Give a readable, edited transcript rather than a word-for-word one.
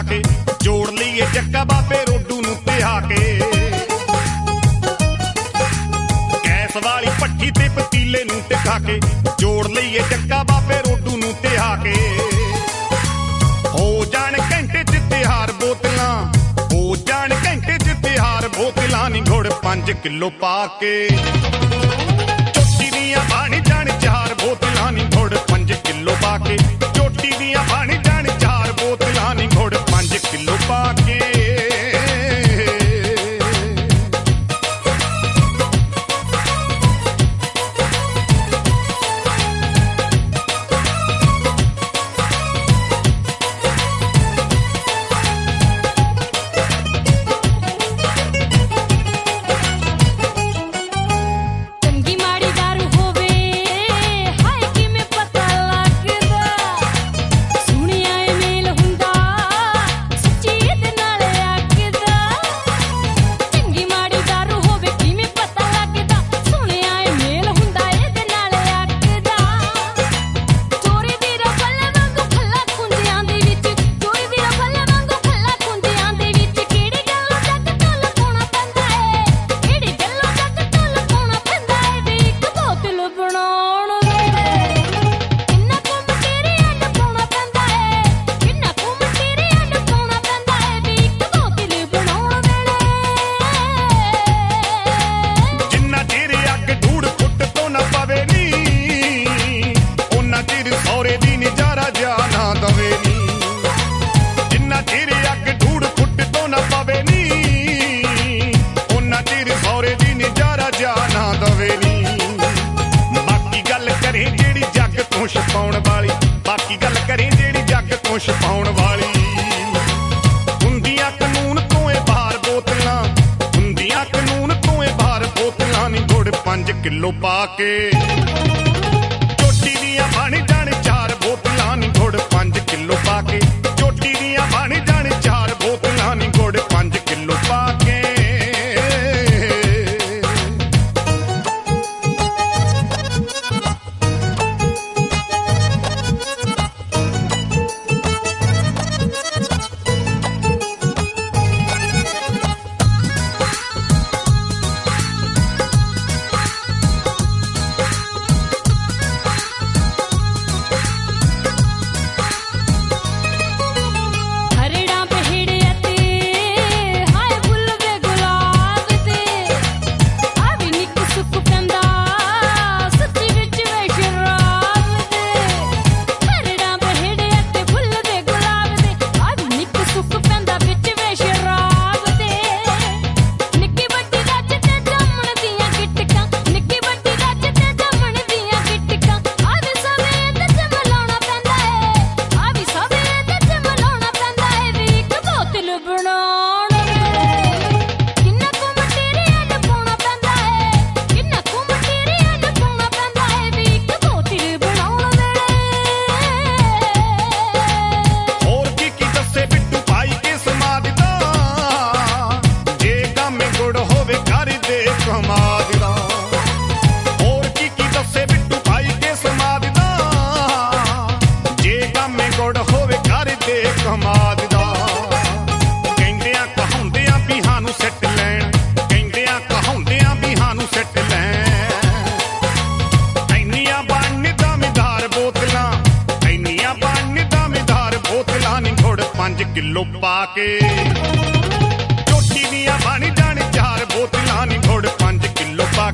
ਕੇ ਜੋੜ ਲਈਏ ਚੱਕਾ ਬਾਬੇ ਰੋਡੂ ਨੂੰ ਤਿਹਾ ਕੇ ਗੈਸ ਵਾਲੀ ਭੱਠੀ ਤੇ ਪਤੀਲੇ ਨੂੰ ਟਿਕਾ ਕੇ ਜੋੜ ਲਈਏ ਚੱਕਾ ਬਾਬੇ ਰੋਡੂ ਨੂੰ ਤਿਹਾ ਕੇ ਹੋ ਜਾਣ ਘੰਟੇ ਚ ਤਿਹਾਰ ਬੋਤਲਾਂ ਹੋ ਜਾਣ ਘੰਟੇ ਚ ਤਿਹਾਰ ਬੋਤਲਾਂ ਨੀ ਗੁੜ 5 ਕਿਲੋ ਪਾ ਕੇ ਚੋਟੀ ਦੀਆਂ ਬਣ ਜਾਣ 4 ਬੋਤਲਾਂ ਨੀ ਗੁੜ 5 ਕਿਲੋ ਪਾ ਕੇ ਚੋਟੀ ਦੀਆਂ ਬਣ ਜਾਣ 4 ਬੋਤਲਾਂ ਨੀ ਗੁੜ 5 ਕਿਲੋ ਪਾ ਕੇ ਬਾਕੀ ਗੱਲ ਕਰੇ ਜਿਹੜੀ ਜੱਗ ਤੋਂ ਛਪਾਉਣ ਵਾਲੀ ਹੁੰਦੀਆਂ ਕਾਨੂੰਨ ਤੋਂ ਏ ਬਾਹਰ ਬੋਤਲਾਂ ਹੁੰਦੀਆਂ ਕਾਨੂੰਨ ਤੋਂ ਏ ਬਾਹਰ ਬੋਤਲਾਂ ਨੀ ਗੁੜ 5 ਕਿਲੋ ਪਾ ਕੇ ਚੋਟੀ ਦੀਆਂ ਬਣ ਜਾਣ 4 ਬੋਤਲਾਂ ਨੀ ਗੁੜ 5 ਕਿਲੋ ਪਾ ਕੇ ਚੋਟੀ ਦੀਆਂ ਬਣ ਜਾਣ 4 ਬੋਤਲਾਂ ਨੀ ਗੁੜ 5 ਕਿਲੋ ਪਾ ਕੇ ਕਿਲੋ ਪਾ ਕੇ ਚੋਟੀ ਦੀਆਂ ਬਣ ਜਾਣ 4 ਬੋਤਲਾਂ ਨੀ ਗੁੜ 5 ਕਿਲੋ ਪਾ